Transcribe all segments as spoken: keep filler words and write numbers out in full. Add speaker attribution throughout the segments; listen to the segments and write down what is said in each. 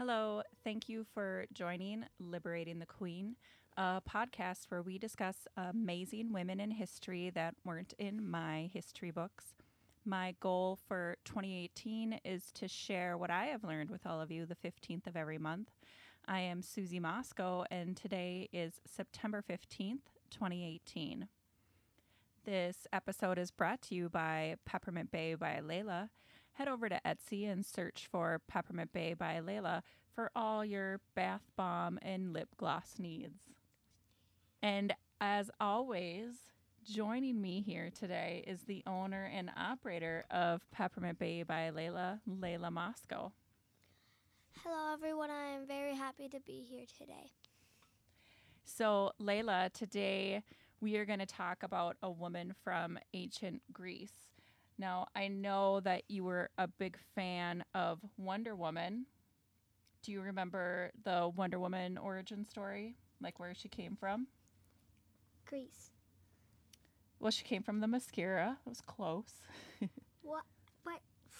Speaker 1: Hello, thank you for joining Liberating the Queen, a podcast where we discuss amazing women in history that weren't in my history books. My goal for twenty eighteen is to share what I have learned with all of you the fifteenth of every month. I am Susie Moscow, and today is September fifteenth, twenty eighteen. This episode is brought to you by Peppermint Bay by Layla. Head over to Etsy and search for Peppermint Bay by Layla for all your bath bomb and lip gloss needs. And as always, joining me here today is the owner and operator of Peppermint Bay by Layla, Layla Moscow.
Speaker 2: Hello, everyone. I am very happy to be here today.
Speaker 1: So, Layla, today we are going to talk about a woman from ancient Greece. Now, I know that you were a big fan of Wonder Woman. Do you remember the Wonder Woman origin story? Like where she came from?
Speaker 2: Greece.
Speaker 1: Well, she came from the Mascara. It was close.
Speaker 2: What? What?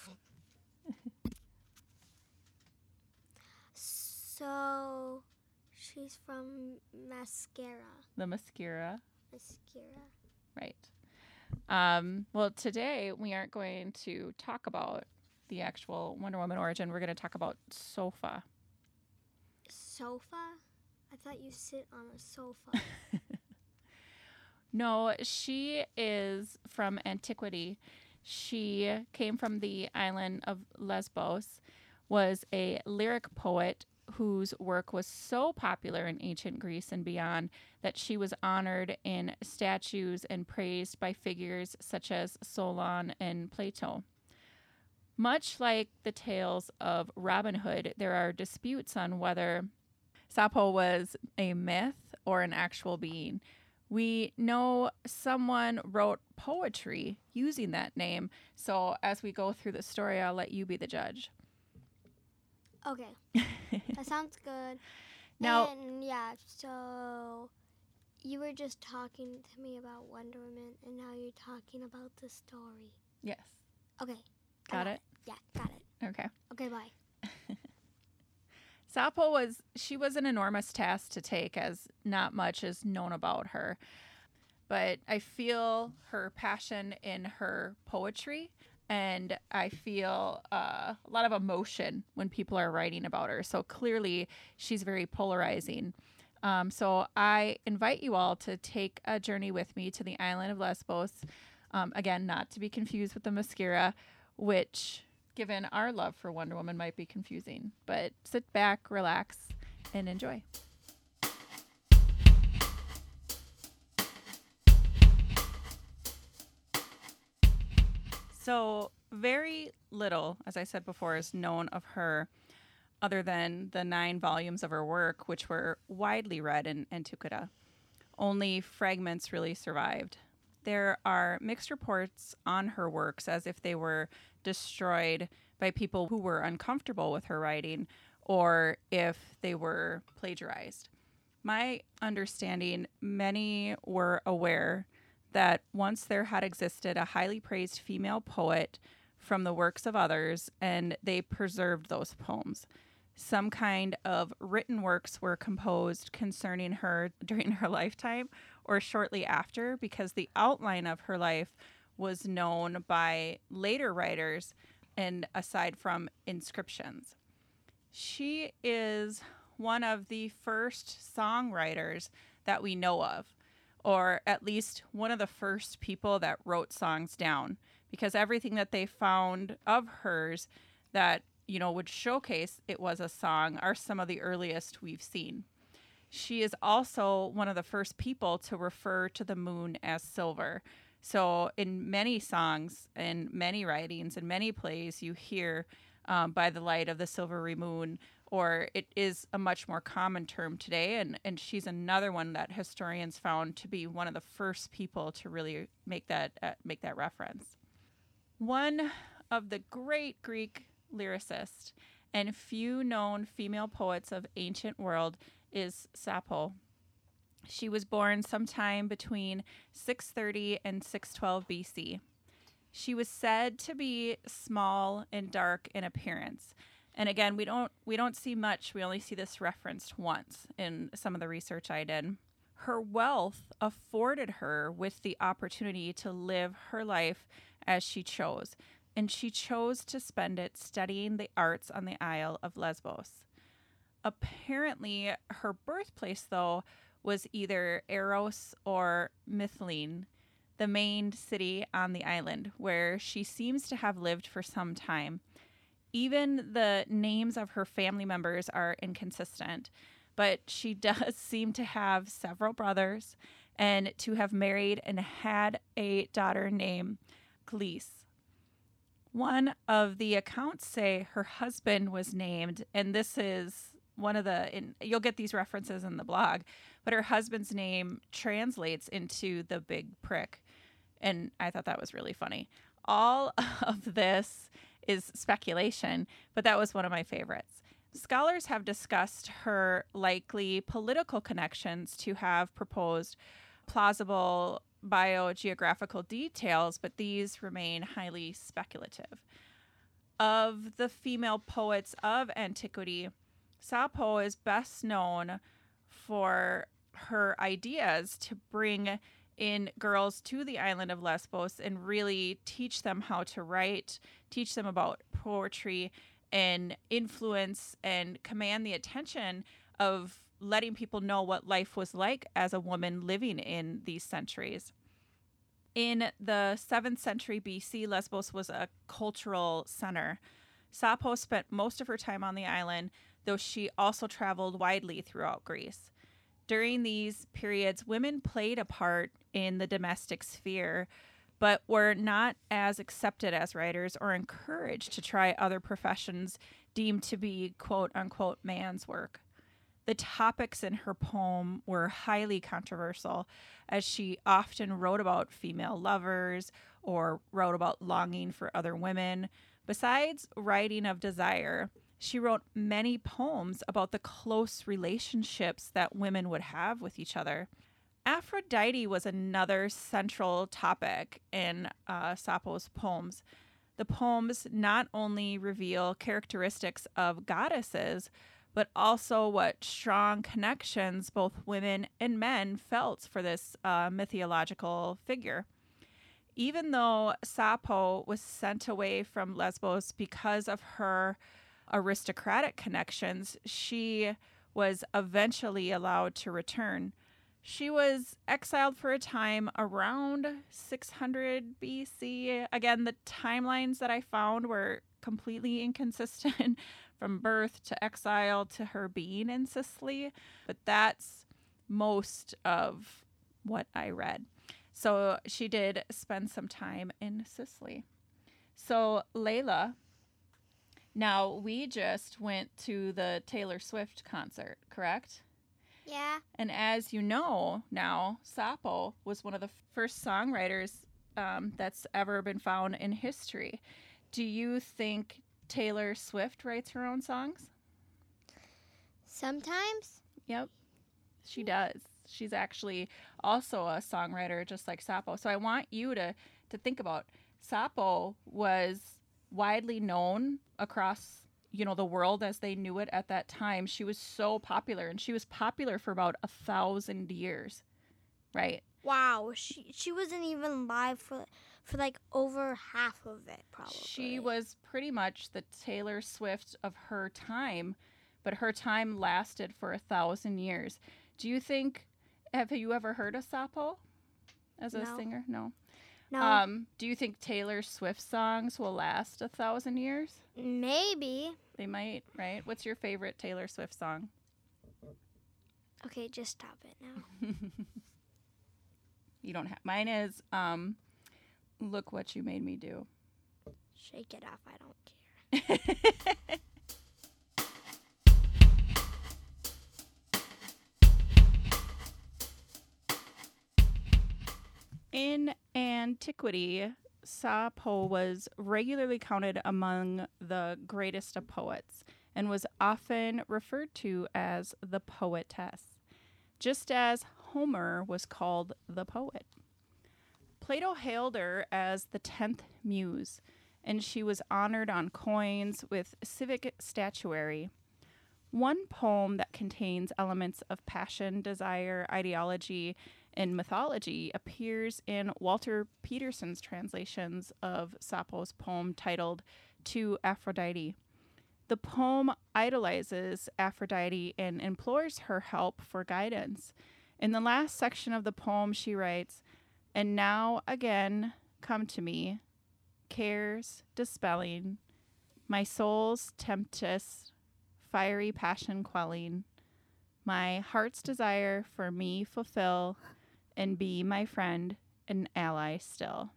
Speaker 2: So, she's from Mascara.
Speaker 1: The Mascara.
Speaker 2: Mascara.
Speaker 1: Right. Um, well, today we aren't going to talk about the actual Wonder Woman origin. We're going to talk about Sofa.
Speaker 2: Sofa? I thought you sit on a sofa.
Speaker 1: No, she is from antiquity. She came from the island of Lesbos, was a lyric poet whose work was so popular in ancient Greece and beyond that she was honored in statues and praised by figures such as Solon and Plato. Much like the tales of Robin Hood, there are disputes on whether Sappho was a myth or an actual being. We know someone wrote poetry using that name, so as we go through the story, I'll let you be the judge.
Speaker 2: Okay. That sounds good.
Speaker 1: Now,
Speaker 2: and yeah, so you were just talking to me about Wonder Woman, and now you're talking about the story.
Speaker 1: yes.
Speaker 2: Okay.
Speaker 1: Got
Speaker 2: I
Speaker 1: it?
Speaker 2: Yeah, got it.
Speaker 1: Okay.
Speaker 2: Okay, bye.
Speaker 1: Sappho was, she was an enormous task to take as not much is known about her. But I feel her passion in her poetry, and I feel uh, a lot of emotion when people are writing about her. So clearly she's very polarizing. Um, so I invite you all to take a journey with me to the island of Lesbos. Um, again, not to be confused with the Mascara, which, given our love for Wonder Woman, might be confusing. But sit back, relax, and enjoy. So very little, as I said before, is known of her other than the nine volumes of her work, which were widely read in Antiquita. Only fragments really survived. There are mixed reports on her works as if they were destroyed by people who were uncomfortable with her writing or if they were plagiarized. My understanding, many were aware that once there had existed a highly praised female poet from the works of others, and they preserved those poems. Some kind of written works were composed concerning her during her lifetime or shortly after, because the outline of her life was known by later writers and aside from inscriptions. She is one of the first songwriters that we know of, or at least one of the first people that wrote songs down, because everything that they found of hers that, you know, would showcase it was a song are some of the earliest we've seen. She is also one of the first people to refer to the moon as silver. So in many songs and many writings and many plays, you hear um, by the light of the silvery moon, or it is a much more common term today. And, and she's another one that historians found to be one of the first people to really make that uh, make that reference. One of the great Greek lyricists and few known female poets of ancient world is Sappho. She was born sometime between six thirty and six twelve B C. She was said to be small and dark in appearance, And again, we don't we don't see much. We only see this referenced once in some of the research I did. Her wealth afforded her with the opportunity to live her life as she chose, and she chose to spend it studying the arts on the Isle of Lesbos. Apparently, her birthplace, though, was either Eros or Mytilene, the main city on the island, where she seems to have lived for some time. Even the names of her family members are inconsistent, but she does seem to have several brothers and to have married and had a daughter named Cleis. One of the accounts say her husband was named, and this is one of the, in, you'll get these references in the blog, but her husband's name translates into the big prick. And I thought that was really funny. All of this is speculation, but that was one of my favorites. Scholars have discussed her likely political connections to have proposed plausible biogeographical details, but these remain highly speculative. Of the female poets of antiquity, Sappho is best known for her ideas to bring in girls to the island of Lesbos and really teach them how to write, teach them about poetry, and influence and command the attention of letting people know what life was like as a woman living in these centuries. In the seventh century B C, Lesbos was a cultural center. Sappho spent most of her time on the island, though she also traveled widely throughout Greece. During these periods, women played a part in the domestic sphere, but were not as accepted as writers or encouraged to try other professions deemed to be quote unquote man's work. The topics in her poem were highly controversial, as she often wrote about female lovers or wrote about longing for other women. Besides writing of desire, she wrote many poems about the close relationships that women would have with each other. Aphrodite was another central topic in uh, Sappho's poems. The poems not only reveal characteristics of goddesses, but also what strong connections both women and men felt for this uh, mythological figure. Even though Sappho was sent away from Lesbos because of her aristocratic connections, she was eventually allowed to return. She was exiled for a time around six hundred B C. Again, the timelines that I found were completely inconsistent from birth to exile to her being in Sicily, but that's most of what I read. So she did spend some time in Sicily. So Layla, now we just went to the Taylor Swift concert, correct?
Speaker 2: Yeah.
Speaker 1: And as you know now, Sappho was one of the first songwriters um, that's ever been found in history. Do you think Taylor Swift writes her own songs?
Speaker 2: Sometimes.
Speaker 1: Yep, she does. She's actually also a songwriter just like Sappho. So I want you to, to think about Sappho was widely known across, you know, the world as they knew it at that time. She was so popular, and she was popular for about a thousand years, right?
Speaker 2: Wow, she she wasn't even alive for for like over half of it, probably.
Speaker 1: She was pretty much the Taylor Swift of her time, but her time lasted for a thousand years. Do you think, have you ever heard of Sappho as a
Speaker 2: No.
Speaker 1: singer? No.
Speaker 2: No,
Speaker 1: Um, do you think Taylor Swift songs will last a thousand years?
Speaker 2: maybe.
Speaker 1: They might, right? What's your favorite Taylor Swift song?
Speaker 2: Okay, just stop it now.
Speaker 1: You don't have. Mine is um, Look What You Made Me Do.
Speaker 2: Shake it off, I don't care.
Speaker 1: In antiquity, Sappho was regularly counted among the greatest of poets and was often referred to as the poetess, just as Homer was called the poet. Plato hailed her as the tenth muse, and she was honored on coins with civic statuary. One poem that contains elements of passion, desire, ideology, and mythology appears in Walter Peterson's translations of Sappho's poem titled To Aphrodite. The poem idolizes Aphrodite and implores her help for guidance. In the last section of the poem, she writes, "And now again come to me, cares dispelling, my soul's tempest, fiery passion quelling, my heart's desire for me fulfill, and be my friend and ally still."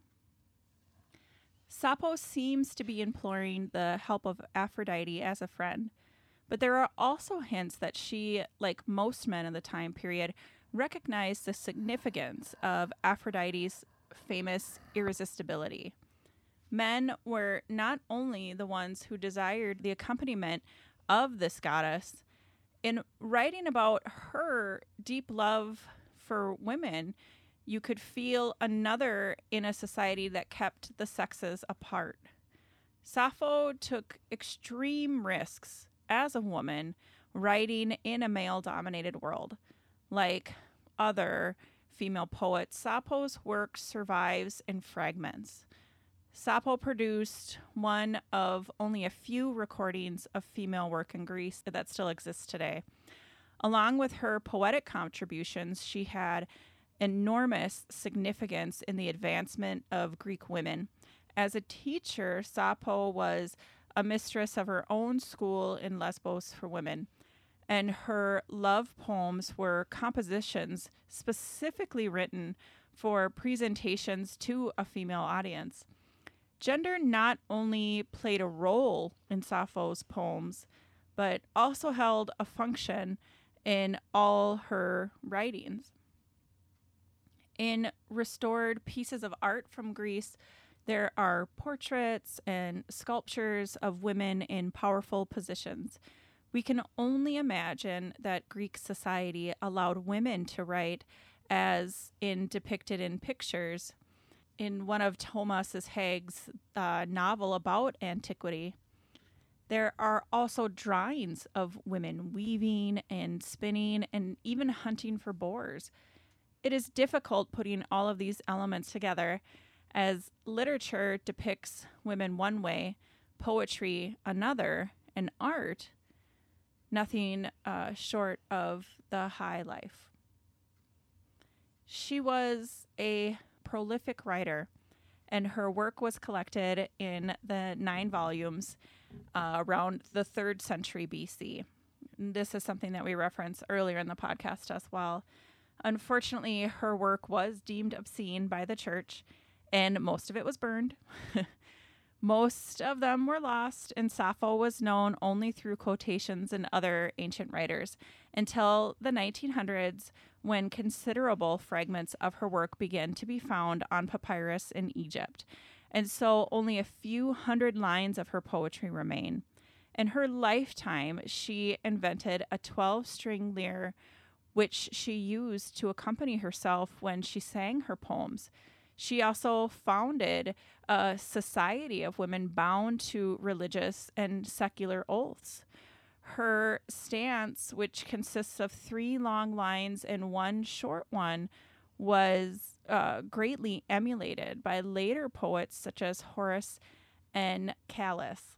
Speaker 1: Sappho seems to be imploring the help of Aphrodite as a friend, but there are also hints that she, like most men of the time period, recognized the significance of Aphrodite's famous irresistibility. Men were not only the ones who desired the accompaniment of this goddess. In writing about her deep love for women, you could feel another in a society that kept the sexes apart. Sappho took extreme risks as a woman writing in a male-dominated world. Like other female poets, Sappho's work survives in fragments. Sappho produced one of only a few recordings of female work in Greece that still exists today. Along with her poetic contributions, she had enormous significance in the advancement of Greek women. As a teacher, Sappho was a mistress of her own school in Lesbos for women, and her love poems were compositions specifically written for presentations to a female audience. Gender not only played a role in Sappho's poems, but also held a function in all her writings. In restored pieces of art from Greece, there are portraits and sculptures of women in powerful positions. We can only imagine that Greek society allowed women to write as in depicted in pictures. In one of Thomas Haig's uh, novel about antiquity, there are also drawings of women weaving and spinning and even hunting for boars. It is difficult putting all of these elements together, as literature depicts women one way, poetry another, and art nothing uh, short of the high life. She was a prolific writer, and her work was collected in the nine volumes uh, around the third century B C. This is something that we referenced earlier in the podcast as well. Unfortunately, her work was deemed obscene by the church, and most of it was burned. Most of them were lost, and Sappho was known only through quotations and other ancient writers until the nineteen hundreds, when considerable fragments of her work began to be found on papyrus in Egypt. And so only a few hundred lines of her poetry remain. In her lifetime, she invented a twelve-string lyre, which she used to accompany herself when she sang her poems. She also founded a society of women bound to religious and secular oaths. Her stance, which consists of three long lines and one short one, was uh, greatly emulated by later poets such as Horace and Callus.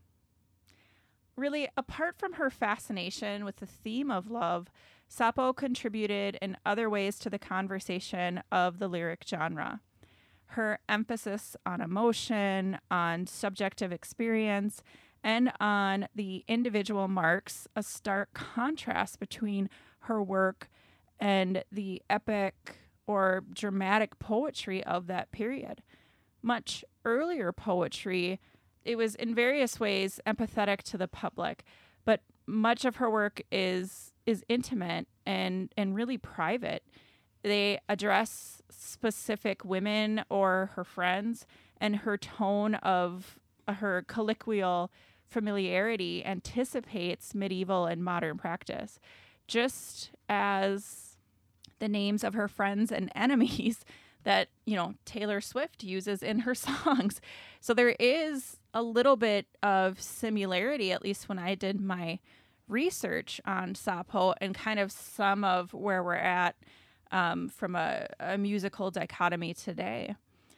Speaker 1: Really, apart from her fascination with the theme of love, Sappho contributed in other ways to the conversation of the lyric genre. Her emphasis on emotion, on subjective experience, and on the individual marks a stark contrast between her work and the epic or dramatic poetry of that period. Much earlier poetry, it was in various ways empathetic to the public, but much of her work is is intimate and, and really private. They address specific women or her friends, and her tone of her colloquial familiarity anticipates medieval and modern practice. Just as the names of her friends and enemies that, you know, Taylor Swift uses in her songs. So there is a little bit of similarity, at least when I did my research on Sappho, and kind of some of where we're at um, from a, a musical dichotomy today.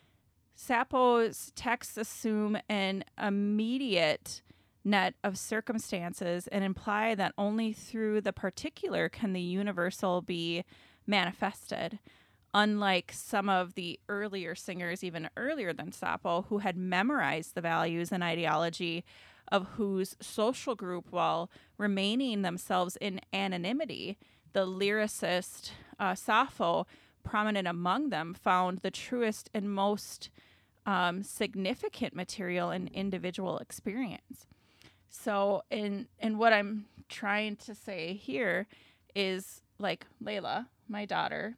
Speaker 1: Sappho's texts assume an immediate net of circumstances and imply that only through the particular can the universal be manifested, unlike some of the earlier singers, even earlier than Sappho, who had memorized the values and ideology of whose social group while remaining themselves in anonymity. The lyricist uh, Sappho, prominent among them, found the truest and most um, significant material in individual experience. So in in what I'm trying to say here is, like Layla, my daughter,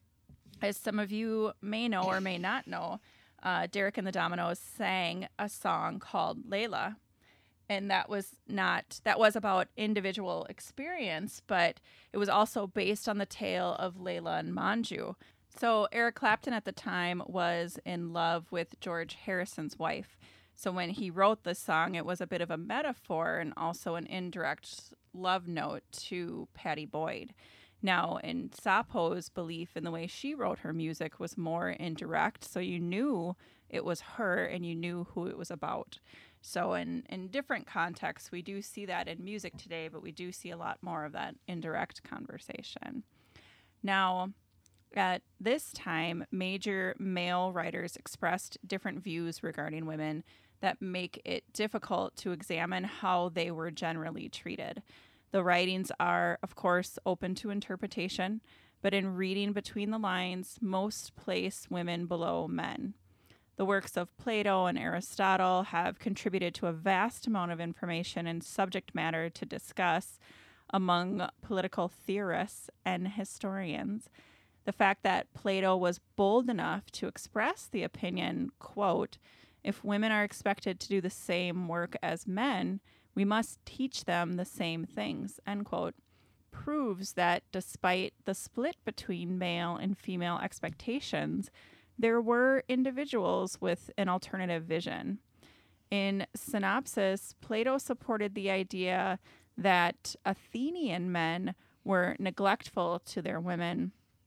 Speaker 1: as some of you may know or may not know, uh, Derek and the Dominoes sang a song called Layla. And that was not, that was about individual experience, but it was also based on the tale of Layla and Manju. So Eric Clapton at the time was in love with George Harrison's wife. So when he wrote this song, it was a bit of a metaphor and also an indirect love note to Pattie Boyd. Now, in Sappho's belief in the way she wrote her music was more indirect, so you knew it was her and you knew who it was about. So in, in different contexts, we do see that in music today, but we do see a lot more of that indirect conversation. Now, at this time, major male writers expressed different views regarding women that make it difficult to examine how they were generally treated. The writings are, of course, open to interpretation, but in reading between the lines, most place women below men. The works of Plato and Aristotle have contributed to a vast amount of information and subject matter to discuss among political theorists and historians. The fact that Plato was bold enough to express the opinion, quote, "If women are expected to do the same work as men, we must teach them the same things," end quote, proves that despite the split between male and female expectations, there were individuals with an alternative vision. In Synopsis, Plato supported the idea that Athenian men were neglectful to their women.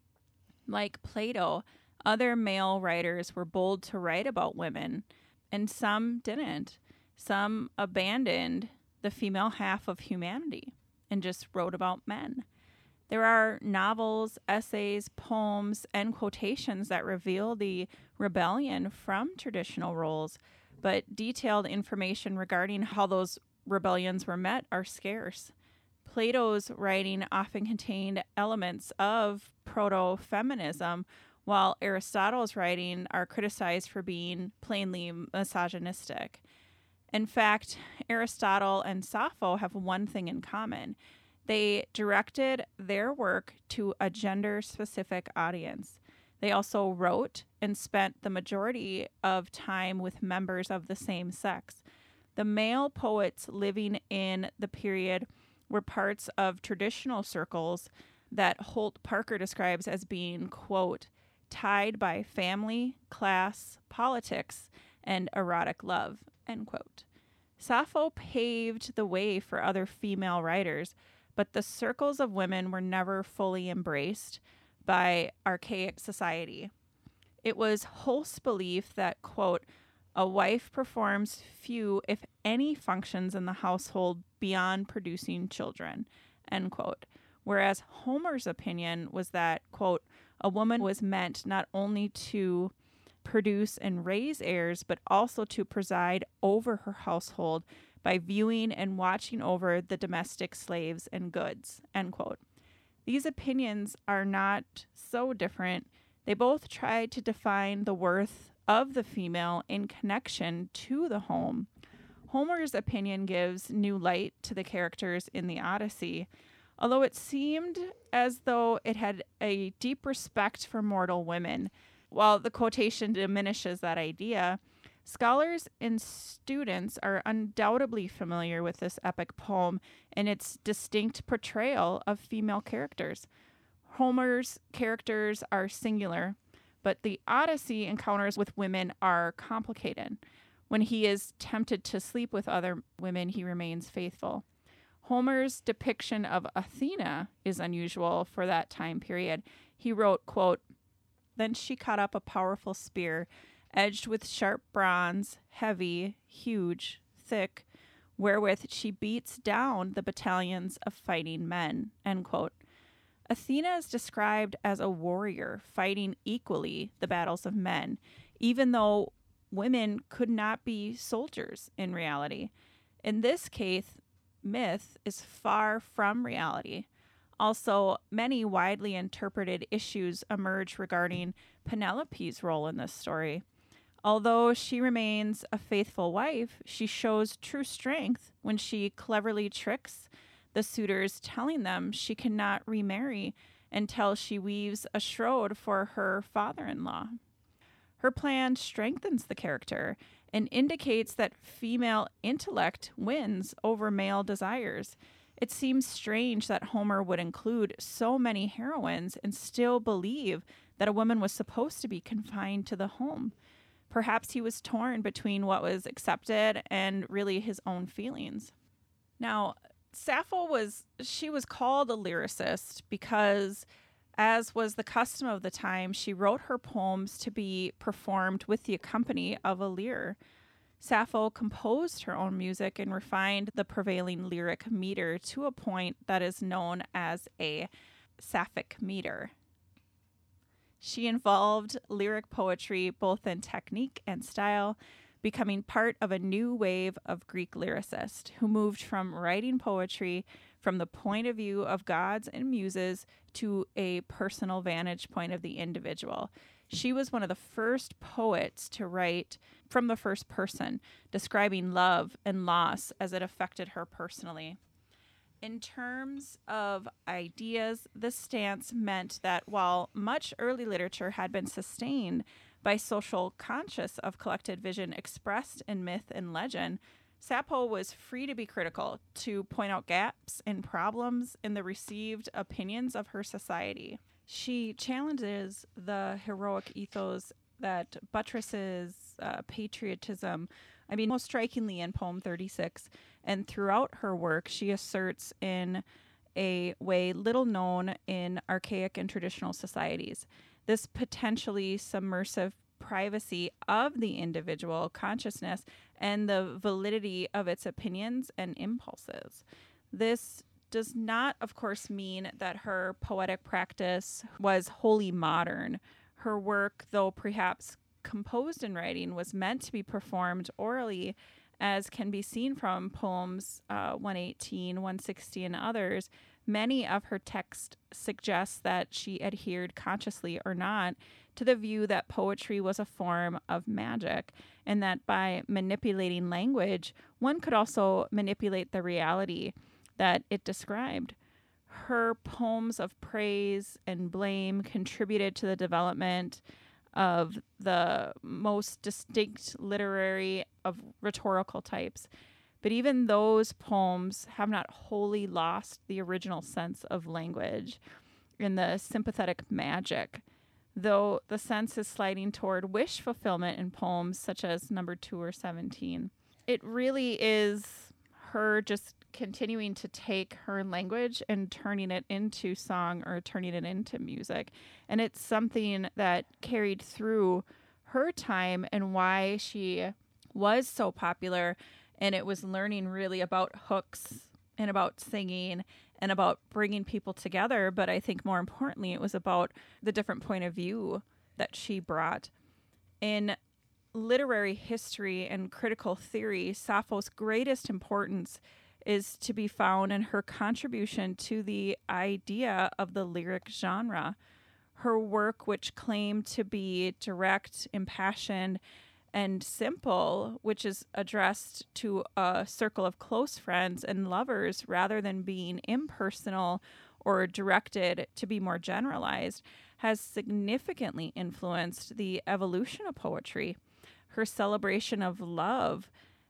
Speaker 1: Like Plato, other male writers were bold to write about women, and some didn't. Some abandoned the female half of humanity and just wrote about men. There are novels, essays, poems, and quotations that reveal the rebellion from traditional roles, but detailed information regarding how those rebellions were met are scarce. Plato's writing often contained elements of proto-feminism, while Aristotle's writing are criticized for being plainly misogynistic. In fact, Aristotle and Sappho have one thing in common. They directed their work to a gender-specific audience. They also wrote and spent the majority of time with members of the same sex. The male poets living in the period were parts of traditional circles that Holt Parker describes as being, quote, tied by family, class, politics, and erotic love, end quote. Sappho paved the way for other female writers, but the circles of women were never fully embraced by archaic society. It was Holt's belief that, quote, a wife performs few, if any, functions in the household beyond producing children, end quote. Whereas Homer's opinion was that, quote, a woman was meant not only to produce and raise heirs, but also to preside over her household by viewing and watching over the domestic slaves and goods, end quote. These opinions are not so different. They both try to define the worth of the female in connection to the home. Homer's opinion gives new light to the characters in the Odyssey, although it seemed as though it had a deep respect for mortal women. While the quotation diminishes that idea, scholars and students are undoubtedly familiar with this epic poem and its distinct portrayal of female characters. Homer's characters are singular, but the Odyssey encounters with women are complicated. When he is tempted to sleep with other women, he remains faithful. Homer's depiction of Athena is unusual for that time period. He wrote, quote, "Then she caught up a powerful spear, edged with sharp bronze, heavy, huge, thick, wherewith she beats down the battalions of fighting men," end quote. Athena is described as a warrior fighting equally the battles of men, even though women could not be soldiers in reality. In this case, myth is far from reality. Also, many widely interpreted issues emerge regarding Penelope's role in this story. Although she remains a faithful wife, she shows true strength when she cleverly tricks the suitors, telling them she cannot remarry until she weaves a shroud for her father-in-law. Her plan strengthens the character and indicates that female intellect wins over male desires. It seems strange that Homer would include so many heroines and still believe that a woman was supposed to be confined to the home. Perhaps he was torn between what was accepted and really his own feelings. Now, Sappho was, she was called a lyricist because, as was the custom of the time, she wrote her poems to be performed with the accompaniment of a lyre. Sappho composed her own music and refined the prevailing lyric meter to a point that is known as a sapphic meter. She involved lyric poetry both in technique and style, becoming part of a new wave of Greek lyricists who moved from writing poetry from the point of view of gods and muses to a personal vantage point of the individual. She was one of the first poets to write from the first person, describing love and loss as it affected her personally. In terms of ideas, this stance meant that while much early literature had been sustained by social conscience of collected vision expressed in myth and legend, Sappho was free to be critical, to point out gaps and problems in the received opinions of her society. She challenges the heroic ethos that buttresses uh, patriotism. I mean, most strikingly in poem thirty-six, and throughout her work, she asserts in a way little known in archaic and traditional societies this potentially submersive privacy of the individual consciousness and the validity of its opinions and impulses. This does not, of course, mean that her poetic practice was wholly modern. Her work, though perhaps composed in writing, was meant to be performed orally, as can be seen from poems uh, one eighteen, one sixty, and others. Many of her texts suggest that she adhered, consciously or not, to the view that poetry was a form of magic, and that by manipulating language, one could also manipulate the reality that it described. Her poems of praise and blame contributed to the development of the most distinct literary of rhetorical types. But even those poems have not wholly lost the original sense of language in the sympathetic magic, though the sense is sliding toward wish fulfillment in poems such as number two or seventeen. It really is her just continuing to take her language and turning it into song or turning it into music. And it's something that carried through her time and why she was so popular. And it was learning really about hooks and about singing and about bringing people together. But I think more importantly, it was about the different point of view that she brought. In literary history and critical theory, Sappho's greatest importance is to be found in her contribution to the idea of the lyric genre. Her work, which claimed to be direct, impassioned, and simple, which is addressed to a circle of close friends and lovers rather than being impersonal or directed to be more generalized, has significantly influenced the evolution of poetry. Her celebration of love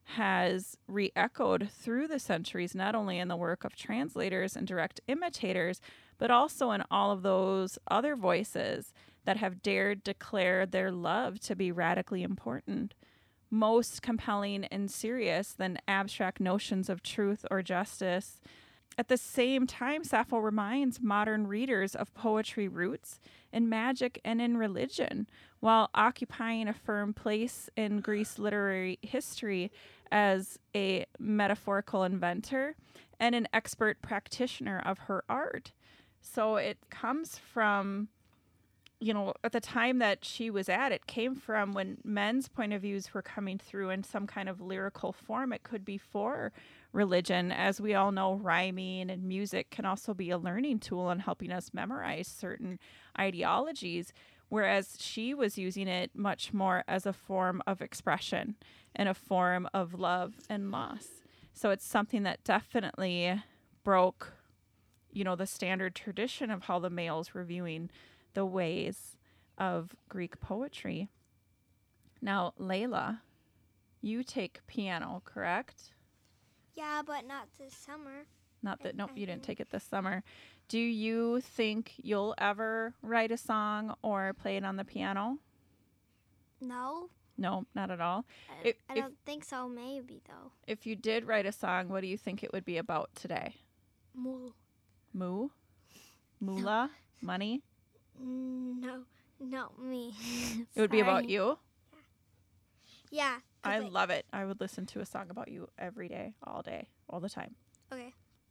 Speaker 1: has re-echoed through the centuries, not only in the work of translators and direct imitators, but also in all of those other voices that have dared declare their love to be radically important, most compelling and serious than abstract notions of truth or justice. At the same time, Sappho reminds modern readers of poetry roots in magic and in religion, while occupying a firm place in Greece literary history as a metaphorical inventor and an expert practitioner of her art. So it comes from, you know, at the time that she was at, it came from when men's point of views were coming through in some kind of lyrical form. It could be for religion. As we all know, rhyming and music can also be a learning tool in helping us memorize certain ideologies, whereas she was using it much more as a form of expression and a form of love and loss. So it's something that definitely broke, you know, the standard tradition of how the males were viewing the ways of Greek poetry. Now, Layla, you take piano, correct?
Speaker 2: Yeah, but not this summer.
Speaker 1: Not that, nope, you didn't take it this summer. Do you think you'll ever write a song or play it on the piano?
Speaker 2: No.
Speaker 1: No, not at all.
Speaker 2: I,
Speaker 1: If,
Speaker 2: I
Speaker 1: if,
Speaker 2: don't think so. Maybe though.
Speaker 1: if you did write a song, what do you think it would be about today?
Speaker 2: Moo.
Speaker 1: Moo? Moolah? Money?
Speaker 2: No, not me.
Speaker 1: It would be about
Speaker 2: Sorry.
Speaker 1: you?
Speaker 2: Yeah. 'cause
Speaker 1: I
Speaker 2: it-
Speaker 1: love it. I would listen to a song about you every day, all day, all the time.
Speaker 2: Okay.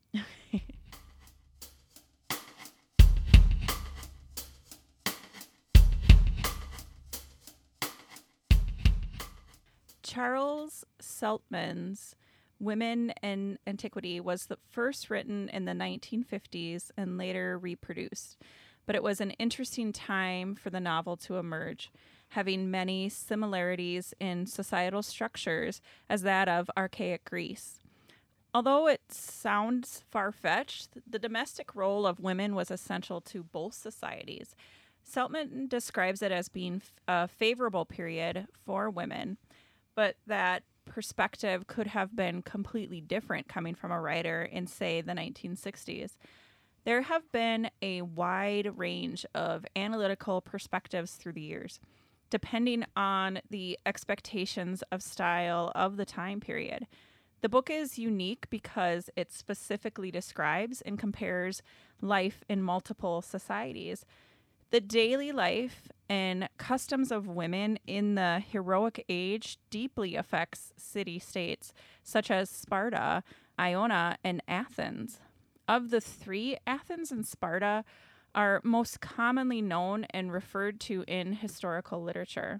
Speaker 1: Charles Seltman's Women in Antiquity was the first written in the nineteen fifties and later reproduced. But it was an interesting time for the novel to emerge, having many similarities in societal structures as that of archaic Greece. Although it sounds far-fetched, the domestic role of women was essential to both societies. Seltman describes it as being a favorable period for women, but that perspective could have been completely different coming from a writer in, say, the nineteen sixties. There have been a wide range of analytical perspectives through the years, depending on the expectations of style of the time period. The book is unique because it specifically describes and compares life in multiple societies. The daily life and customs of women in the heroic age deeply affects city-states such as Sparta, Iona, and Athens. Of the three, Athens and Sparta are most commonly known and referred to in historical literature.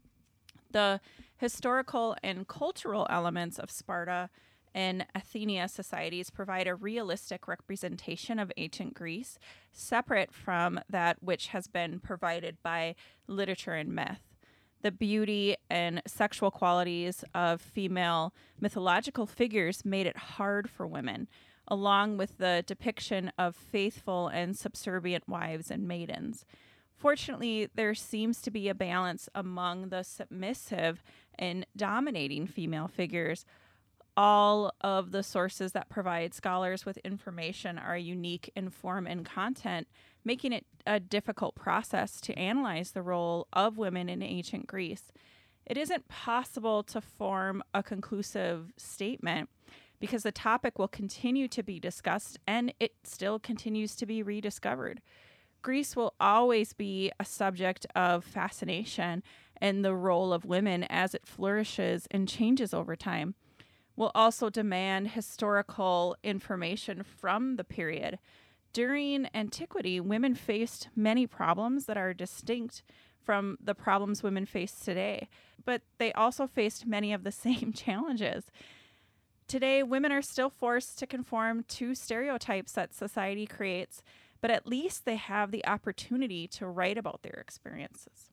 Speaker 1: The historical and cultural elements of Sparta and Athenia societies provide a realistic representation of ancient Greece, separate from that which has been provided by literature and myth. The beauty and sexual qualities of female mythological figures made it hard for women, along with the depiction of faithful and subservient wives and maidens. Fortunately, there seems to be a balance among the submissive and dominating female figures. All of the sources that provide scholars with information are unique in form and content, making it a difficult process to analyze the role of women in ancient Greece. It isn't possible to form a conclusive statement because the topic will continue to be discussed and it still continues to be rediscovered. Greece will always be a subject of fascination, and the role of women as it flourishes and changes over time will also demand historical information from the period. During antiquity, women faced many problems that are distinct from the problems women face today, but they also faced many of the same challenges. Today, women are still forced to conform to stereotypes that society creates, but at least they have the opportunity to write about their experiences.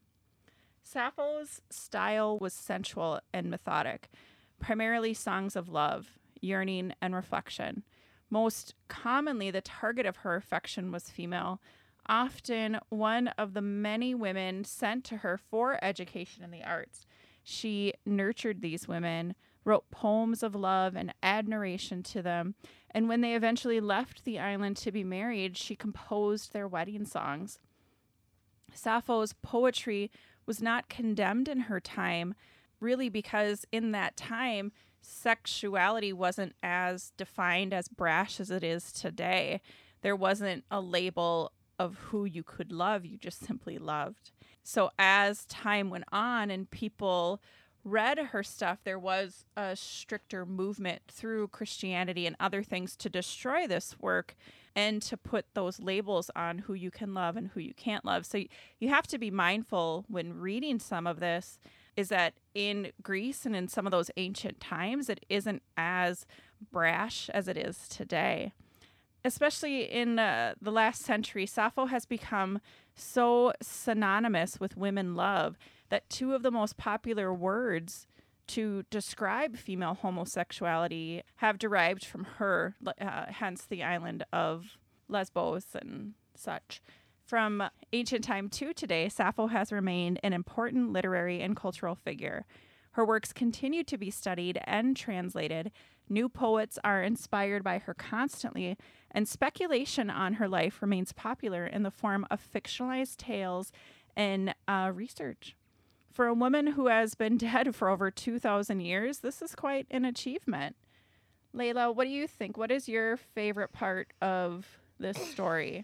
Speaker 1: Sappho's style was sensual and methodic, primarily songs of love, yearning, and reflection. Most commonly, the target of her affection was female, often one of the many women sent to her for education in the arts. She nurtured these women wrote poems of love and admiration to them. And when they eventually left the island to be married, she composed their wedding songs. Sappho's poetry was not condemned in her time, really because in that time, sexuality wasn't as defined as brash as it is today. There wasn't a label of who you could love. You just simply loved. So as time went on and people read her stuff, there was a stricter movement through Christianity and other things to destroy this work and to put those labels on who you can love and who you can't love. So you have to be mindful when reading some of this is that in Greece and in some of those ancient times, it isn't as brash as it is today. Especially in uh, the last century, Sappho has become so synonymous with women love that two of the most popular words to describe female homosexuality have derived from her, uh, hence the island of Lesbos and such. From ancient time to today, Sappho has remained an important literary and cultural figure. Her works continue to be studied and translated. New poets are inspired by her constantly, and speculation on her life remains popular in the form of fictionalized tales and uh, research. For a woman who has been dead for over two thousand years, this is quite an achievement. Layla, what do you think? What is your favorite part of this story?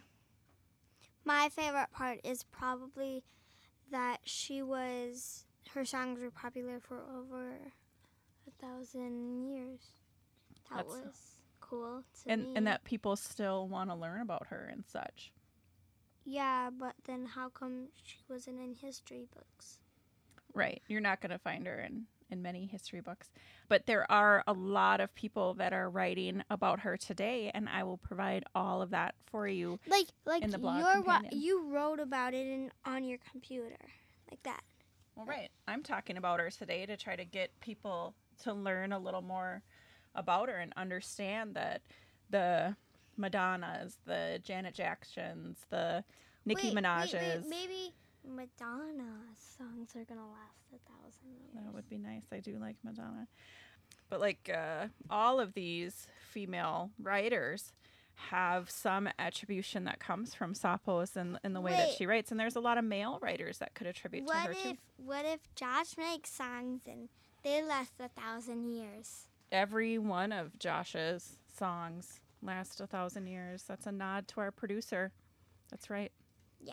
Speaker 2: My favorite part is probably that she was, her songs were popular for over a thousand years. That
Speaker 1: That's,
Speaker 2: was cool to
Speaker 1: and,
Speaker 2: me.
Speaker 1: And that people still want to learn about her and such.
Speaker 2: Yeah, but then how come she wasn't in history books?
Speaker 1: Right. You're not going to find her in, in many history books. But there are a lot of people that are writing about her today, and I will provide all of that for you
Speaker 2: Like, like
Speaker 1: in the blog
Speaker 2: you're wa-
Speaker 1: companion.
Speaker 2: you wrote about it in, on your computer, like that.
Speaker 1: Well, right. I'm talking about her today to try to get people to learn a little more about her and understand that the Madonnas, the Janet Jacksons, the Nicki
Speaker 2: wait,
Speaker 1: Minaj's.
Speaker 2: Wait, wait, maybe Madonna's songs are gonna last a thousand years.
Speaker 1: That would be nice. I do like Madonna. But like uh, all of these female writers have some attribution that comes from Sappho's in, in the way that
Speaker 2: Wait.
Speaker 1: she writes. And there's a lot of male writers that could attribute
Speaker 2: What
Speaker 1: to her
Speaker 2: if
Speaker 1: too.
Speaker 2: what if Josh makes songs and they last a thousand years?
Speaker 1: Every one of Josh's songs lasts a thousand years. That's a nod to our producer. That's right.
Speaker 2: Yeah.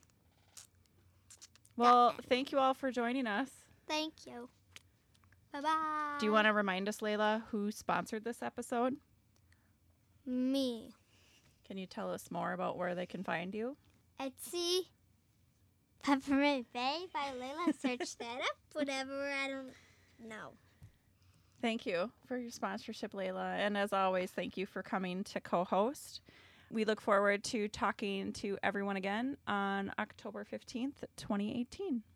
Speaker 1: Well, thank you all for joining us.
Speaker 2: Thank you. Bye bye.
Speaker 1: Do you want to remind us, Layla, who sponsored this episode?
Speaker 2: Me.
Speaker 1: Can you tell us more about where they can find you?
Speaker 2: Etsy. Peppermint Bay by Layla. Search that up. Whatever. I don't know.
Speaker 1: Thank you for your sponsorship, Layla. And as always, thank you for coming to co-host. We look forward to talking to everyone again on October fifteenth, twenty eighteen.